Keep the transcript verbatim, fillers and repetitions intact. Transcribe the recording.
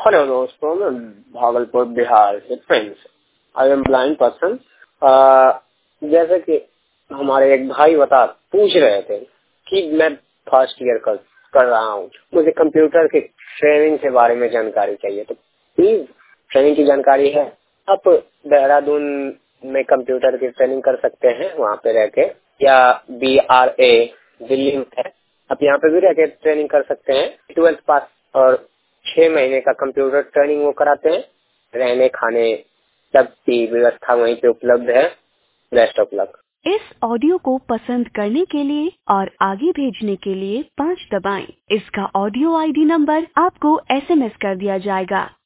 Hello दोस्तों, मैं भागलपुर बिहार से Prince. I am blind person. जैसे कि हमारे एक भाई बता पूछ रहे थे कि मैं फर्स्ट ईयर कर कर रहा हूँ, मुझे कंप्यूटर की ट्रेनिंग के बारे में जानकारी चाहिए, तो प्लीज ट्रेनिंग की जानकारी है। आप देहरादून में कंप्यूटर की ट्रेनिंग कर सकते हैं वहाँ पे रह के, या बी आर ए दिल्ली में है, आप यहाँ पे भी रह के ट्रेनिंग कर सकते हैं। ट्वेल्थ पास और छह महीने का कंप्यूटर ट्रेनिंग वो कराते हैं। रहने खाने सब की व्यवस्था वहीं पे उपलब्ध है। Best of luck. इस ऑडियो को पसंद करने के लिए और आगे भेजने के लिए पाँच दबाएं। इसका ऑडियो आईडी नंबर आपको एसएमएस कर दिया जाएगा।